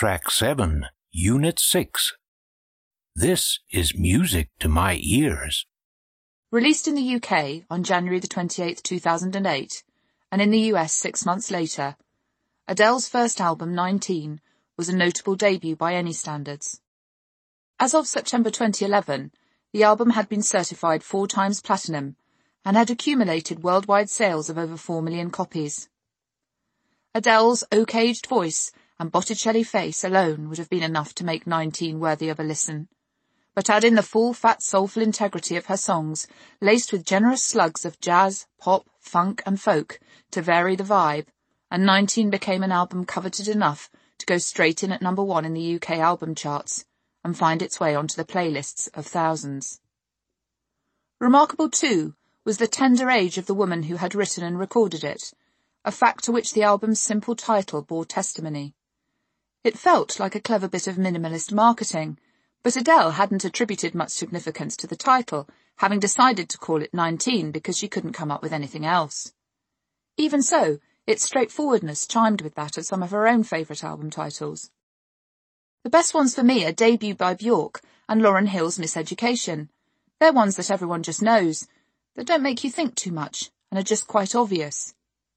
Track 7, Unit 6. This is music to my ears. Released in the UK on January the 28th, 2008, and in the US 6 months later, Adele's first album, 19, was a notable debut by any standards. As of September 2011, the album had been certified 4 times platinum and had accumulated worldwide sales of over 4 million copies. Adele's oak-aged voice and Botticelli face alone would have been enough to make 19 worthy of a listen. But add in the full, fat, soulful integrity of her songs, laced with generous slugs of jazz, pop, funk and folk to vary the vibe, and 19 became an album coveted enough to go straight in at number 1 in the UK album charts and find its way onto the playlists of thousands. Remarkable, too, was the tender age of the woman who had written and recorded it, a fact to which the album's simple title bore testimony. It felt like a clever bit of minimalist marketing, but Adele hadn't attributed much significance to the title, having decided to call it 19 because she couldn't come up with anything else. Even so, its straightforwardness chimed with that of some of her own favourite album titles. The best ones for me are Debut by Bjork and Lauryn Hill's Miseducation. They're ones that everyone just knows, that don't make you think too much and are just quite obvious.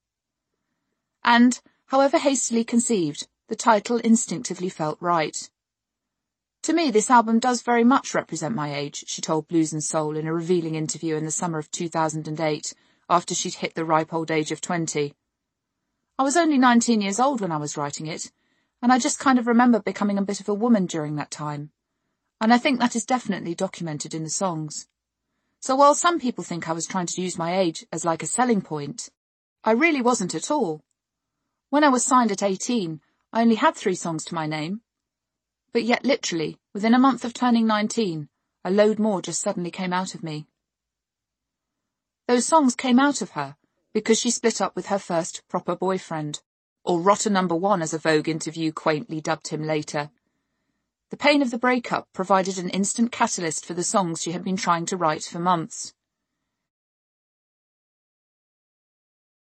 And, however hastily conceived, the title instinctively felt right. To me, this album does very much represent my age, she told Blues and Soul in a revealing interview in the summer of 2008, after she'd hit the ripe old age of 20. I was only 19 years old when I was writing it, and I just kind of remember becoming a bit of a woman during that time. And I think that is definitely documented in the songs. So while some people think I was trying to use my age as like a selling point, I really wasn't at all. When I was signed at 18, I only had 3 songs to my name. But yet literally, within a month of turning 19, a load more just suddenly came out of me. Those songs came out of her because she split up with her first proper boyfriend, or rotter number 1 as a Vogue interview quaintly dubbed him later. The pain of the breakup provided an instant catalyst for the songs she had been trying to write for months.